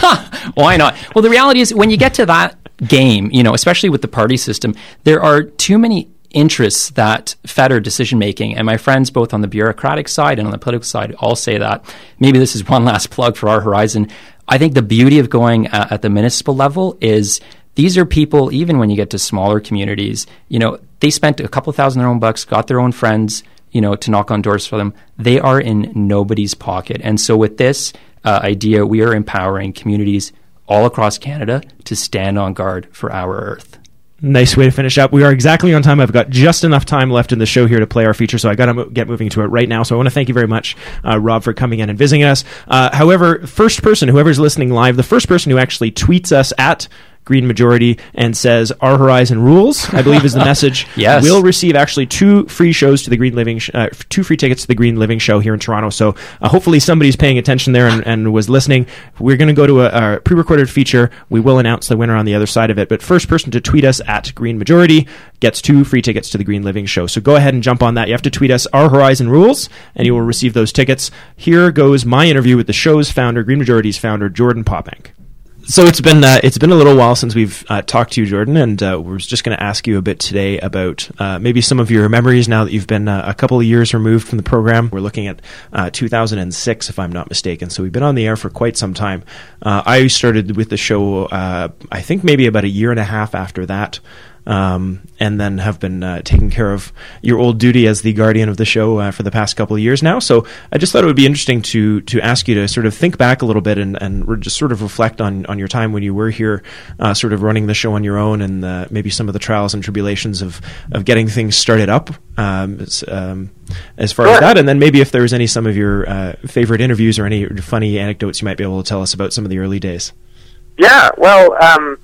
Why not? Well, the reality is when you get to that game, you know, especially with the party system, there are too many interests that fetter decision-making. And my friends, both on the bureaucratic side and on the political side, all say that. Maybe this is one last plug for Our Horizon. I think the beauty of going at, at the municipal level is these are people, even when you get to smaller communities, you know, they spent a couple thousand their own bucks, got their own friends, you know, to knock on doors for them. They are in nobody's pocket. And so with this uh, idea, we are empowering communities all across Canada to stand on guard for our Earth. Nice way to finish up. We are exactly on time. I've got just enough time left in the show here to play our feature, so I got to mo- get moving to it right now. So I want to thank you very much, uh, Rob, for coming in and visiting us. Uh, however, first person, whoever's listening live, the first person who actually tweets us at Green Majority and says Our Horizon rules, I believe is the message. Yes. We'll receive actually two free shows to the Green Living, sh- uh, two free tickets to the Green Living show here in Toronto. So uh, hopefully somebody's paying attention there and, and was listening. We're going to go to a, a pre-recorded feature. We will announce the winner on the other side of it. But first person to tweet us at Green Majority gets two free tickets to the Green Living show. So go ahead and jump on that. You have to tweet us Our Horizon rules, and you will receive those tickets. Here goes my interview with the show's founder, Green Majority's founder, Jordan Popank. So it's been uh, it's been a little while since we've uh, talked to you, Jordan, and uh, we're just going to ask you a bit today about uh, maybe some of your memories now that you've been uh, a couple of years removed from the program. We're looking at uh, two thousand six, if I'm not mistaken. So we've been on the air for quite some time. Uh, I started with the show, uh, I think maybe about a year and a half after that. Um, and then have been uh, taking care of your old duty as the guardian of the show uh, for the past couple of years now. So I just thought it would be interesting to to ask you to sort of think back a little bit and, and re- just sort of reflect on, on your time when you were here, uh, sort of running the show on your own, and uh, maybe some of the trials and tribulations of, of getting things started up um, as, um, as far sure. as that. And then maybe if there was any some of your uh, favorite interviews or any funny anecdotes you might be able to tell us about some of the early days. Yeah, well... Um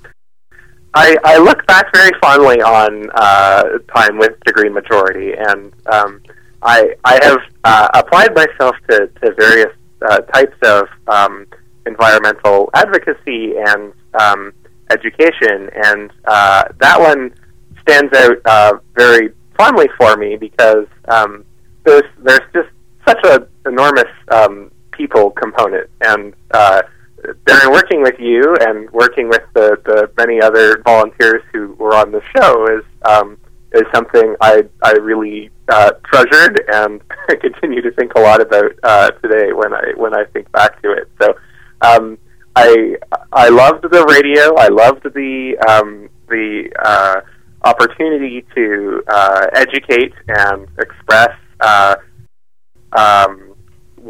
I, I look back very fondly on uh, time with the Green Majority, and um, I I have uh, applied myself to, to various uh, types of um, environmental advocacy and um, education, and uh, that one stands out uh, very fondly for me because um, there's there's just such an enormous um, people component, and uh, during working with you and working with the, the many other volunteers who were on the show is um, is something I I really uh, treasured and continue to think a lot about uh, today when I when I think back to it. So um, I I loved the radio. I loved the um, the uh, opportunity to uh, educate and express uh, um,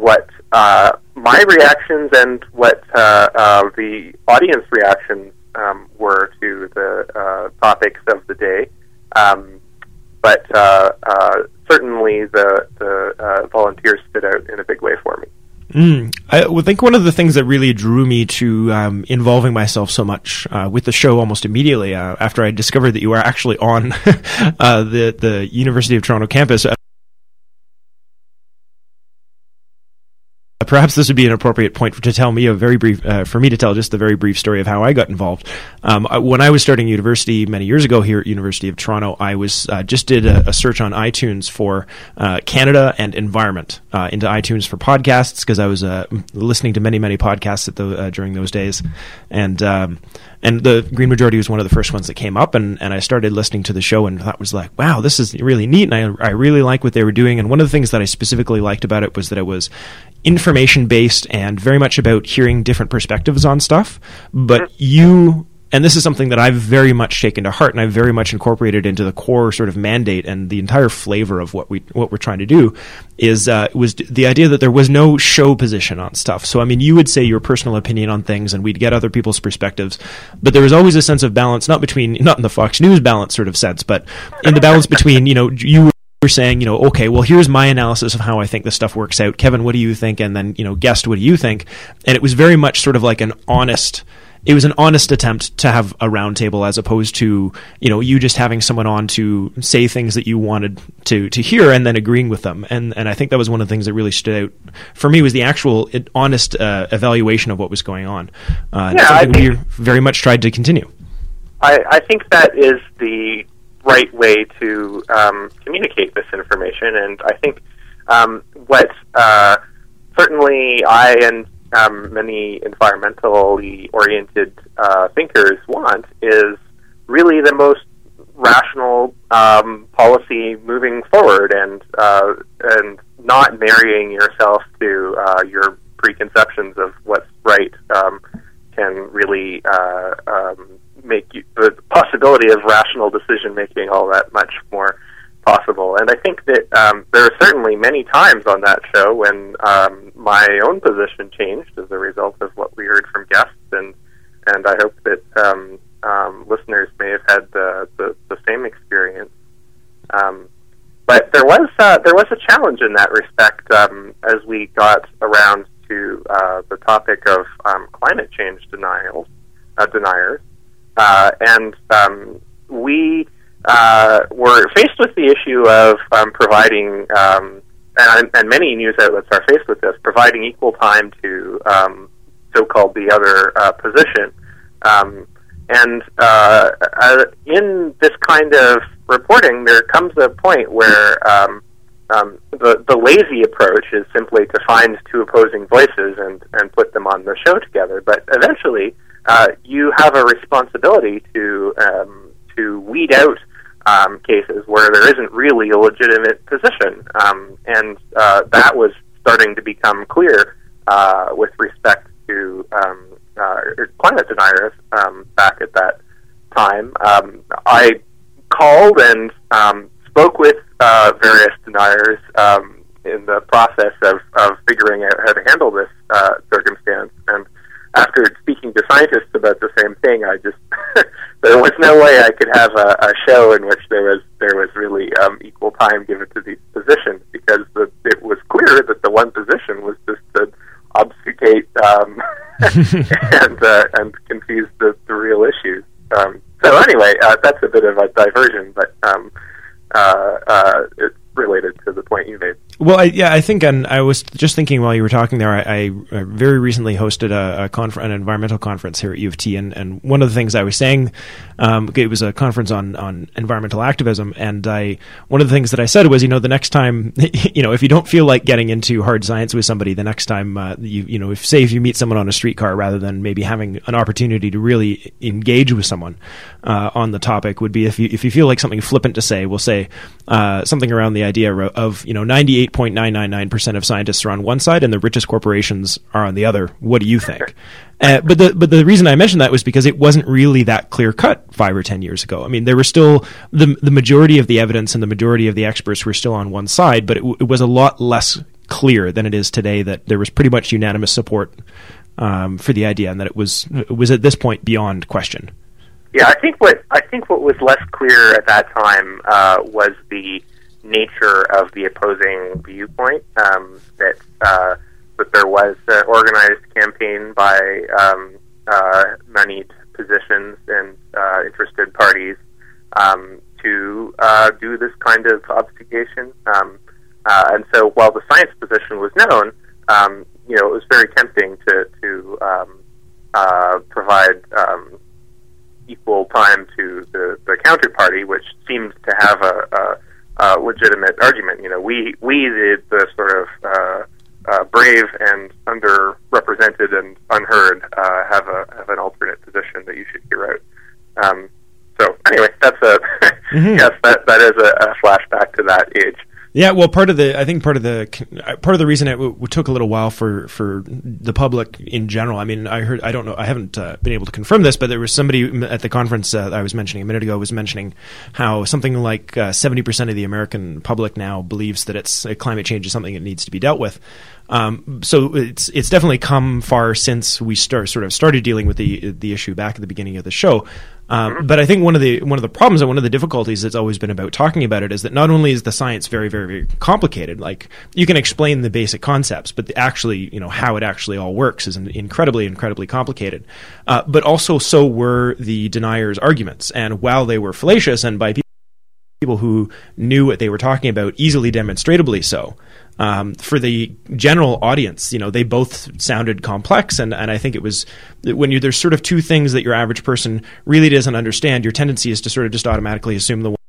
what uh, my reactions and what uh, uh, the audience reactions um, were to the uh, topics of the day. Um, but uh, uh, certainly the, the uh, volunteers stood out in a big way for me. Mm. I would think one of the things that really drew me to um, involving myself so much uh, with the show almost immediately uh, after I discovered that you were actually on uh, the the University of Toronto campus. Uh, Perhaps this would be an appropriate point for, to tell me a very brief, uh, for me to tell just the very brief story of how I got involved. Um, I, when I was starting university many years ago here at University of Toronto, I was uh, just did a, a search on iTunes for uh, Canada and environment uh, into iTunes for podcasts because I was uh, listening to many many podcasts at the, uh, during those days, and um, and the Green Majority was one of the first ones that came up, and, and I started listening to the show and thought was like, wow, this is really neat, and I I really like what they were doing. And one of the things that I specifically liked about it was that it was information based and very much about hearing different perspectives on stuff. But you, and this is something that I've very much taken to heart and I've very much incorporated into the core sort of mandate and the entire flavor of what we what we're trying to do is uh, was the idea that there was no show position on stuff. So I mean, you would say your personal opinion on things and we'd get other people's perspectives, but there was always a sense of balance, not between not in the Fox News balance sort of sense, but in the balance between, you know, you We're saying, you know, okay, well, here's my analysis of how I think this stuff works out. Kevin, what do you think? And then, you know, guest, what do you think? And it was very much sort of like an honest, it was an honest attempt to have a roundtable as opposed to, you know, you just having someone on to say things that you wanted to, to hear and then agreeing with them. And, and I think that was one of the things that really stood out for me was the actual it, honest uh, evaluation of what was going on. Uh, yeah, something think, we very much tried to continue. I, I think that is the right way to um, communicate this information, and I think um, what uh, certainly I and um, many environmentally oriented uh, thinkers want is really the most rational um, policy moving forward, and uh, and not marrying yourself to uh, your preconceptions of what's right um, can really uh, um, make you, the possibility of rational decision making all that much more possible. And I think that um, there are certainly many times on that show when um, my own position changed as a result of what we heard from guests, and and I hope that um, um, listeners may have had the, the, the same experience. Um, but there was uh, there was a challenge in that respect um, as we got around to uh, the topic of um, climate change denials, uh, deniers. Uh, and um, we uh, were faced with the issue of um, providing, um, and, and many news outlets are faced with this, providing equal time to um, so-called the other uh, position. Um, and uh, uh, in this kind of reporting, there comes a point where um, um, the, the lazy approach is simply to find two opposing voices and, and put them on the show together. But eventually, Uh, you have a responsibility to um, to weed out um, cases where there isn't really a legitimate position, um, and uh, that was starting to become clear uh, with respect to um, uh, climate deniers um, back at that time. Um, I called and um, spoke with uh, various deniers um, in the process of, of figuring out how to handle this uh, circumstance, and after speaking to scientists about the same thing, I just there was no way I could have a, a show in which there was there was really um, equal time given to these positions, because the, it was clear that the one position was just to obfuscate um, and uh, and confuse the, the real issues. Um, so anyway, uh, that's a bit of a diversion, but um, uh, uh, it's related to the point you made. Well, I, yeah, I think, and I was just thinking while you were talking there, I, I very recently hosted a, a confer- an environmental conference here at U of T, and, and one of the things I was saying, um, it was a conference on, on environmental activism, and I one of the things that I said was, you know, the next time, you know, if you don't feel like getting into hard science with somebody, the next time, uh, you you know, if say if you meet someone on a streetcar, rather than maybe having an opportunity to really engage with someone uh, on the topic, would be if you if you feel like something flippant to say, we'll say uh, something around the idea of, you know, ninety-eight point nine nine nine percent of scientists are on one side and the richest corporations are on the other. What do you think? Uh, but the but the reason I mentioned that was because it wasn't really that clear cut five or ten years ago. I mean, there were still the the majority of the evidence and the majority of the experts were still on one side, but it, w- it was a lot less clear than it is today that there was pretty much unanimous support um, for the idea, and that it was it was at this point beyond question. Yeah, I think what I think what was less clear at that time uh, was the nature of the opposing viewpoint. Um, that uh, that there was an organized campaign by um, uh, moneyed positions and uh, interested parties um, to uh, do this kind of obfuscation. Um, uh, and so, while the science position was known, um, you know, it was very tempting to to um, uh, provide Um, equal time to the, the counterparty, which seemed to have a, a, a legitimate argument. You know, we we the, the sort of uh, uh, brave and underrepresented and unheard uh, have a have an alternate position that you should hear out. Um, so anyway, that's a mm-hmm. yes, that that is a, a flashback to that age. Yeah, well, part of the I think part of the part of the reason it w- took a little while for, for the public in general. I mean, I heard I don't know I haven't uh, been able to confirm this, but there was somebody at the conference uh, I was mentioning a minute ago was mentioning how something like uh, seventy percent of the American public now believes that it's uh, climate change is something that needs to be dealt with. Um, so it's it's definitely come far since we start sort of started dealing with the the issue back at the beginning of the show. Um, but I think one of the one of the problems and one of the difficulties that's always been about talking about it is that not only is the science very, very, very complicated, like you can explain the basic concepts, but the actually, you know, how it actually all works is incredibly, incredibly complicated. Uh, but also so were the deniers' arguments. And while they were fallacious and by people who knew what they were talking about, easily demonstrably so, Um, for the general audience, you know, they both sounded complex, and, and I think it was when you there's sort of two things that your average person really doesn't understand. Your tendency is to sort of just automatically assume the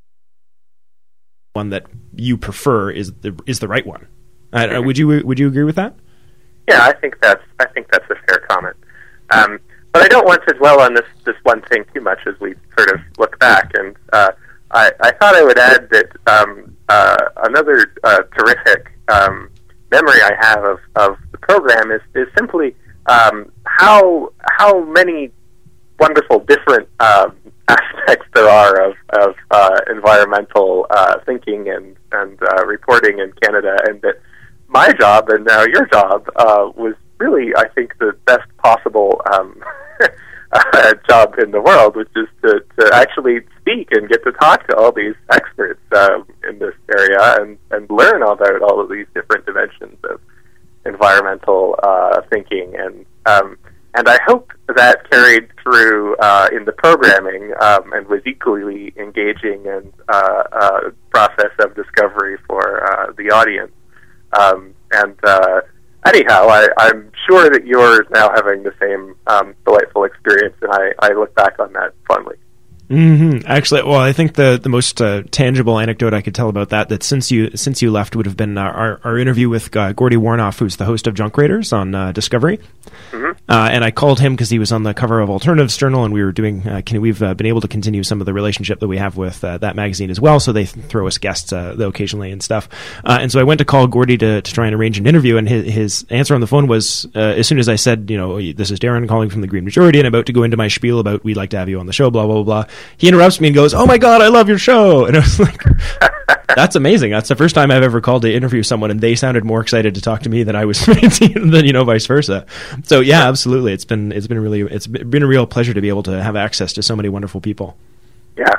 one that you prefer is the is the right one. Uh, would you would you agree with that? Yeah, I think that's I think that's a fair comment. Um, but I don't want to dwell on this this one thing too much as we sort of look back. And uh, I, I thought I would add that. Um, Uh, another uh, terrific um, memory I have of, of the program is, is simply um, how how many wonderful different uh, aspects there are of, of uh, environmental uh, thinking and, and uh, reporting in Canada, and that my job and now your job uh, was really, I think, the best possible um, uh, job in the world, which is to, to actually speak and get to talk to all these experts um, in this area and, and learn about all of these different dimensions of environmental uh, thinking. And um, and I hope that carried through uh, in the programming um, and was equally engaging and uh, uh, process of discovery for uh, the audience. Um, and uh, anyhow, I, I'm sure that you're now having the same um, delightful experience, and I, I look back on that fondly. Mm-hmm. Actually, well, I think the the most uh, tangible anecdote I could tell about that that since you since you left would have been uh, our our interview with uh, Gordy Warnoff, who's the host of Junk Raiders on uh, Discovery. Mm-hmm. Uh, and I called him because he was on the cover of Alternatives Journal, and we were doing. Uh, can, we've uh, been able to continue some of the relationship that we have with uh, that magazine as well. So they th- throw us guests uh, occasionally and stuff. Uh, and so I went to call Gordy to, to try and arrange an interview, and his, his answer on the phone was uh, as soon as I said, you know, this is Darren calling from the Green Majority, and I'm about to go into my spiel about we'd like to have you on the show, blah blah blah blah. He interrupts me and goes, "Oh my God, I love your show!" And I was like, "That's amazing! That's the first time I've ever called to interview someone, and they sounded more excited to talk to me than I was than you know, vice versa." So yeah, absolutely, it's been it's been really it's been a real pleasure to be able to have access to so many wonderful people. Yeah.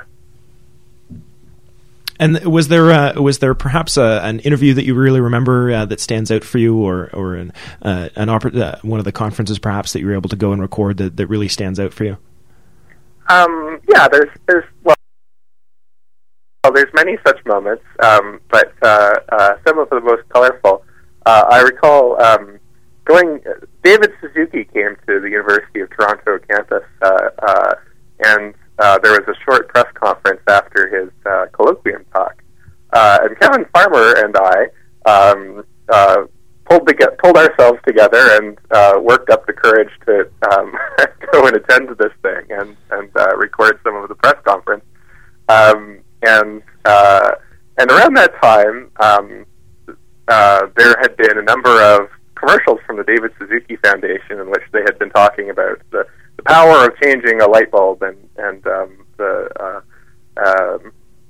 And was there uh, was there perhaps a, an interview that you really remember uh, that stands out for you, or or an uh, an oppor- uh, one of the conferences perhaps that you were able to go and record that, that really stands out for you? Um, yeah, there's there's well, well, there's many such moments, um, but uh, uh, some of the most colorful. Uh, I recall um, going. David Suzuki came to the University of Toronto campus, uh, uh, and uh, there was a short press conference after his uh, colloquium talk, uh, and Kevin Farmer and I um, uh, pulled the, pulled ourselves together and uh, worked up the courage to um, go and attend to this thing and and uh, record some of the press conference. Um, and uh, and around that time, um, uh, there had been a number of commercials from the David Suzuki Foundation in which they had been talking about the, the power of changing a light bulb and and um, the uh, um,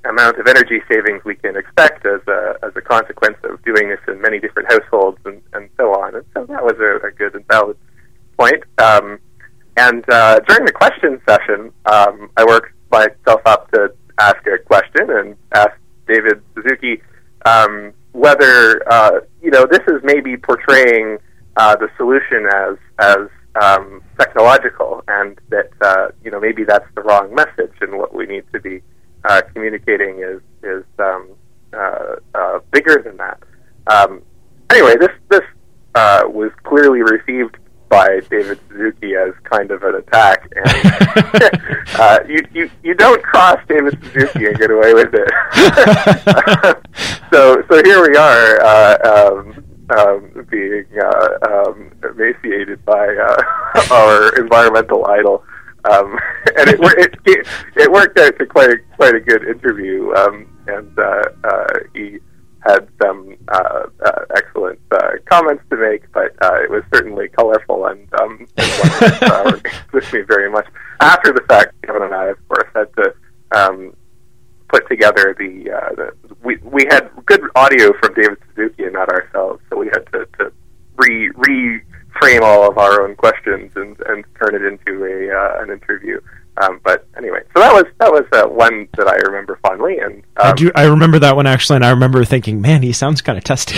amount of energy savings we can expect as a as a consequence of doing this in many different households and, and so on. And so that was a, a good and valid point. Um, and uh, during the question session, um, I worked myself up to ask a question and ask David Suzuki um, whether uh, you know this is maybe portraying uh, the solution as as um, technological, and that uh, you know maybe that's the wrong message, and what we need to be uh, communicating is is um, uh, uh, bigger than that. Um, anyway, this this uh, was clearly received by David Suzuki as kind of an attack, and uh, you, you you don't cross David Suzuki and get away with it. so so here we are, uh, um, um, being uh, um, emaciated by uh, our environmental idol, um, and it, it it worked out to quite a, quite a good interview, um, and uh, uh, he had some uh, uh, excellent uh, comments to make, but uh, it was certainly colorful and, um, and one that uh, with me very much. After the fact, Kevin and I, of course, had to um, put together the, uh, the we we had good audio from David Suzuki and not ourselves, so we had to, to re reframe all of our own questions and, and turn it into a uh, an interview. Um, but anyway, so that was that was uh, one that I remember fondly, and um, I do. I remember that one actually, and I remember thinking, "Man, he sounds kind of testy."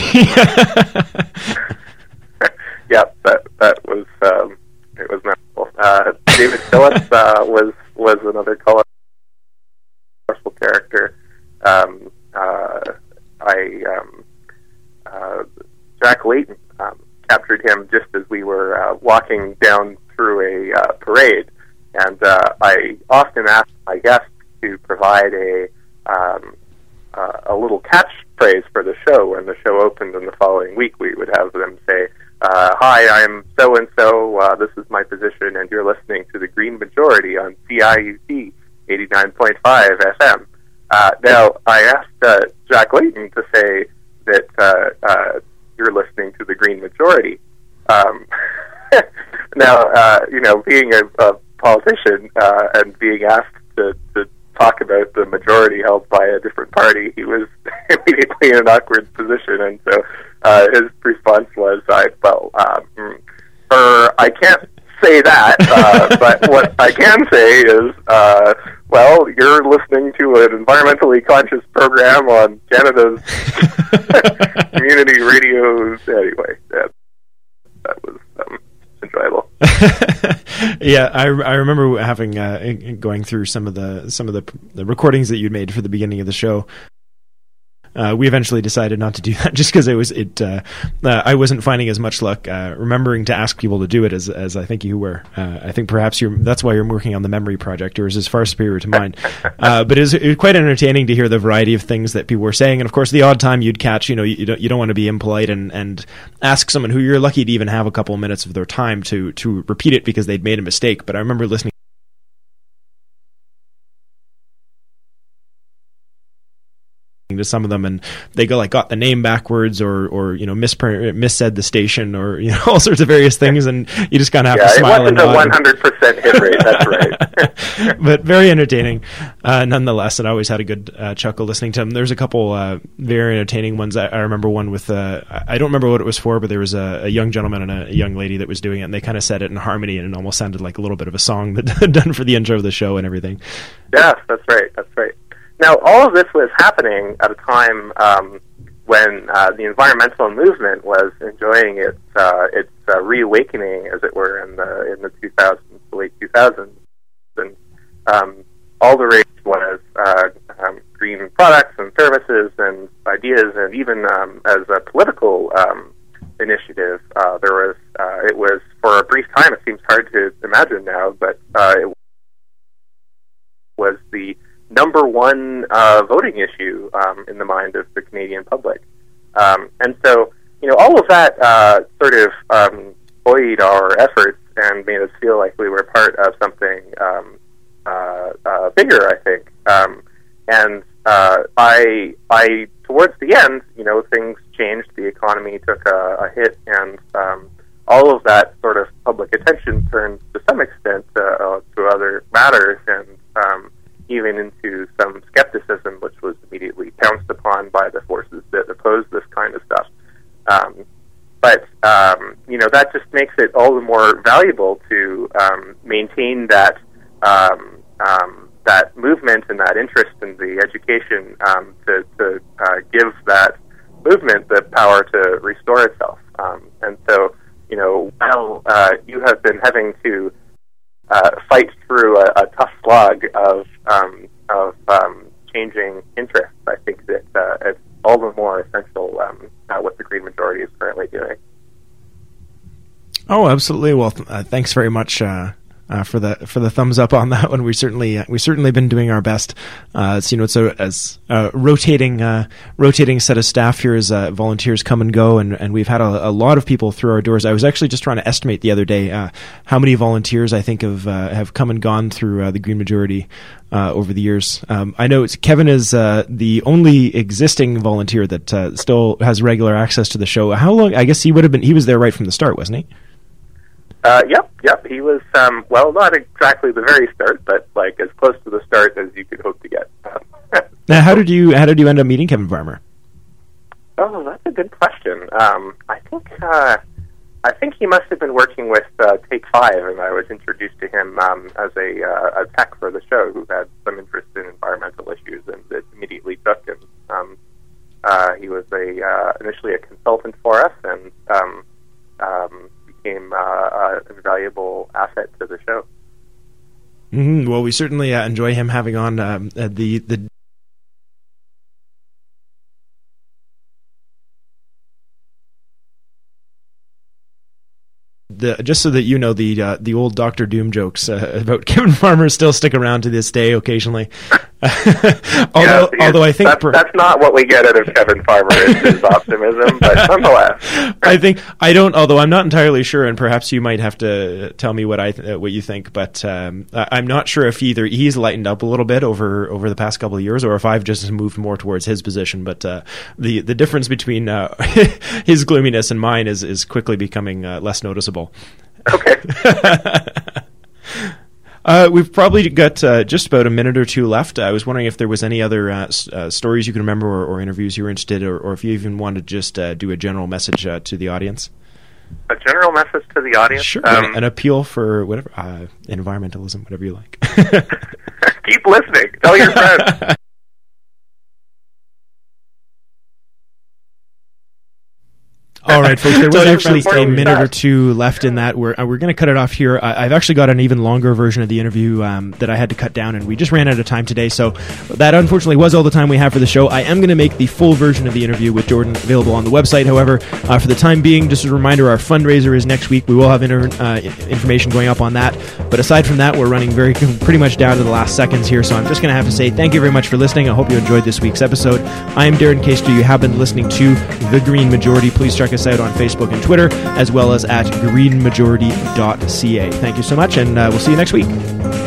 Yeah, that that was um, it was memorable. Uh, David Phillips uh, was was another colorful character. Um, uh, I um, uh, Jack Layton um, captured him just as we were uh, walking down through a uh, parade. And uh, I often ask my guests to provide a um, uh, a little catchphrase for the show. When the show opened in the following week, we would have them say, uh, "Hi, I'm so and so. This is my position, and you're listening to the Green Majority on C I U T eighty-nine point five F M." Uh, now, I asked uh, Jack Layton to say that uh, uh, you're listening to the Green Majority. Um, now, uh, you know, being a, a politician uh, and being asked to, to talk about the majority held by a different party, he was immediately in an awkward position, and so uh, his response was, "I well, um, er, I can't say that, uh, but what I can say is, uh, well, you're listening to an environmentally conscious program on Canada's community radio." Anyway, that, that was um, enjoyable. Yeah, I, I remember having uh, going through some of the some of the, the recordings that you'd made for the beginning of the show. Uh, we eventually decided not to do that just because it was it. Uh, uh, I wasn't finding as much luck uh, remembering to ask people to do it as as I think you were. Uh, I think perhaps you're that's why you're working on the memory project. Yours is far superior to mine. Uh, but it was, it was quite entertaining to hear the variety of things that people were saying, and of course, the odd time you'd catch. You know, you, you don't you don't want to be impolite and and ask someone who you're lucky to even have a couple of minutes of their time to to repeat it because they'd made a mistake. But I remember listening to some of them, and they go like got the name backwards, or or you know misprint missaid the station, or you know all sorts of various things, and you just kind of have yeah, to smile. It wasn't a one hundred percent hit rate. That's right. But very entertaining, uh, nonetheless. And I always had a good uh, chuckle listening to them. There's a couple uh, very entertaining ones. I, I remember one with uh, I don't remember what it was for, but there was a, a young gentleman and a, a young lady that was doing it, and they kind of said it in harmony, and it almost sounded like a little bit of a song that done for the intro of the show and everything. Yes, that's right. That's right. Now, all of this was happening at a time um, when uh, the environmental movement was enjoying its uh, its uh, reawakening, as it were, in the in the two thousands, the late two thousands, and um, all the rage was uh, um, green products and services and ideas, and even um, as a political um, initiative, uh, there was uh, it was for a brief time. It seems hard to imagine now, but uh, it was the number one uh, voting issue um, in the mind of the Canadian public. Um, and so, you know, all of that uh, sort of um, buoyed our efforts and made us feel like we were part of something um, uh, uh, bigger, I think. Um, and uh, I, I, towards the end, you know, things changed. The economy took a, a hit, and um, all of that sort of public attention turned, to some extent, uh, to other matters. And um, even into some skepticism, which was immediately pounced upon by the forces that oppose this kind of stuff. Um, but, um, you know, that just makes it all the more valuable to um, maintain that um, um, that movement and that interest in the education um, to, to uh, give that movement the power to restore itself. Um, and so, you know, while uh, you have been having to uh, fight through a, a tough slog of um, of um, changing interests, I think that uh, it's all the more essential um, uh, what the Green Majority is currently doing. Oh, absolutely. Well, th- uh, thanks very much uh, uh, for the for the thumbs up on that one. We certainly uh, we certainly been doing our best. Uh, it's, you know, it's a as a rotating uh, rotating set of staff here as uh, volunteers come and go, and, and we've had a, a lot of people through our doors. I was actually just trying to estimate the other day uh, how many volunteers I think have uh, have come and gone through uh, the Green Majority Uh, over the years. Um, I know it's, Kevin is uh, the only existing volunteer that uh, still has regular access to the show. How long? I guess he would have been. He was there right from the start, wasn't he? Uh, yep, yep. He was. Um, well, not exactly the very start, but like as close to the start as you could hope to get. Now, how did you how did you end up meeting Kevin Farmer? Oh, that's a good question. Um, I think uh, I think he must have been working with uh, Take Five, and I was introduced to him um, as a, uh, a tech for the show who had some interest in environmental issues, and it immediately took him. Um, uh, he was a uh, initially a consultant for us, and um, um, became uh, uh, an invaluable asset to the show. Mm-hmm. Well, we certainly uh, enjoy him having on um, uh, the the. The, just so that you know, the uh, the old Doctor Doom jokes uh, about Kevin Farmer still stick around to this day occasionally. although, yeah, although I think that's, per- that's not what we get out of Kevin Farmer is his optimism, but nonetheless, I think I don't. Although I'm not entirely sure, and perhaps you might have to tell me what I th- what you think. But um, I'm not sure if either he's lightened up a little bit over over the past couple of years, or if I've just moved more towards his position. But uh, the the difference between uh, his gloominess and mine is is quickly becoming uh, less noticeable. Okay. Uh, we've probably got uh, just about a minute or two left. I was wondering if there was any other uh, s- uh, stories you can remember, or, or interviews you were interested in, or, or if you even wanted to just uh, do a general message uh, to the audience. A general message to the audience? Sure. Um, An appeal for whatever, uh, environmentalism, whatever you like. Keep listening. Tell your friends. All right, folks, there was Tell your actually friends a where we minute or start. two left in that. We're, uh, we're going to cut it off here. I, I've actually got an even longer version of the interview um, that I had to cut down, and we just ran out of time today. So that unfortunately was all the time we have for the show. I am going to make the full version of the interview with Jordan available on the website. However, uh, for the time being, just a reminder, our fundraiser is next week. We will have inter- uh, information going up on that. But aside from that, we're running very pretty much down to the last seconds here. So I'm just going to have to say thank you very much for listening. I hope you enjoyed this week's episode. I am Darren Caister. You have been listening to The Green Majority. Please check us out on Facebook and Twitter, as well as at green majority dot c a. Thank you so much, and uh, we'll see you next week.